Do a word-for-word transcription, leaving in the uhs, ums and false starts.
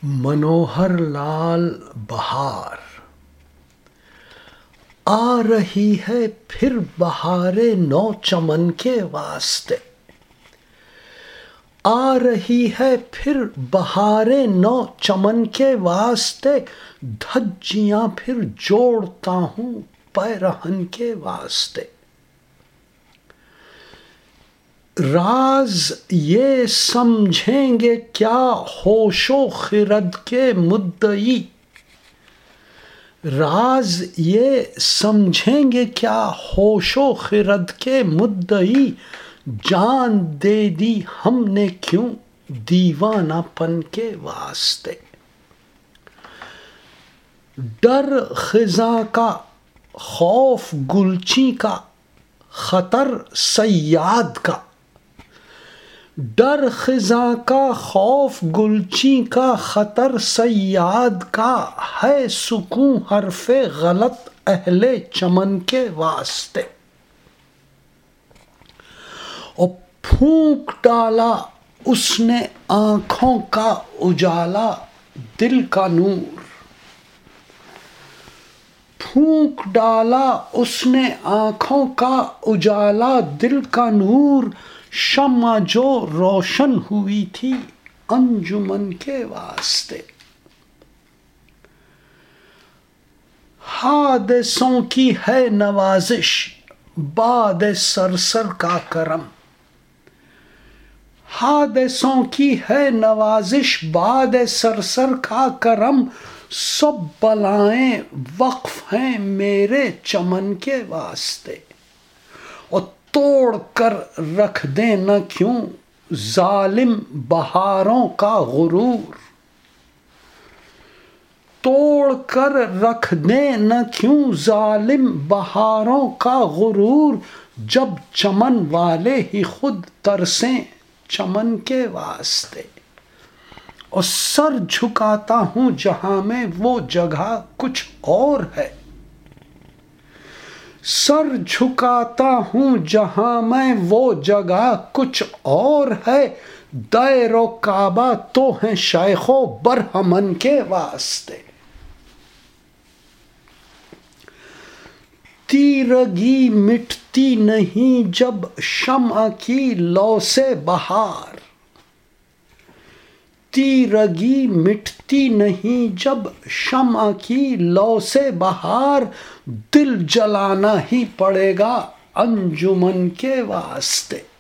मनोहर लाल बहार। आ रही है फिर बहारे नौ चमन के वास्ते, आ रही है फिर बहारे नौ चमन के वास्ते, धज्जियां फिर जोड़ता हूं पैरहन के वास्ते। राज ये समझेंगे क्या होशो खिरद के मुद्दई, राज ये समझेंगे क्या होशो खिरद के मुद्दई, जान दे दी हमने क्यों दीवानापन के वास्ते। डर खिजा का खौफ गुलची का खतर सयाद का, डर खिजा का खौफ गुलची का खतर सयाद का, है सुकून हरफे गलत अहले चमन के वास्ते। और फूंक डाला उसने आंखों का उजाला दिल का नूर, फूंक डाला उसने आंखों का उजाला दिल का नूर, शम्मा जो रोशन हुई थी अंजुमन के वास्ते। हादिसों की है नवाजिश बाद सरसर का करम, हादिसों की है नवाजिश बाद सरसर का करम, सब बलाएं वक्फ हैं मेरे चमन के वास्ते। और तोड़ कर रख दे न क्यों जालिम बहारों का गुरूर, तोड़ कर रख दे न क्यों जालिम बहारों का गुरूर, जब चमन वाले ही खुद तरसें चमन के वास्ते। और सर झुकाता हूं जहां में वो जगह कुछ और है, सर झुकाता हूं जहां में वो जगह कुछ और है, दायरो काबा तो है शायखो बरहमन के वास्ते। तीरगी मिटती नहीं जब शम्अ की लौ से बहार, तीरगी मिटती नहीं जब शम्अ की लौ से बहार, दिल जलाना ही पड़ेगा अंजुमन के वास्ते।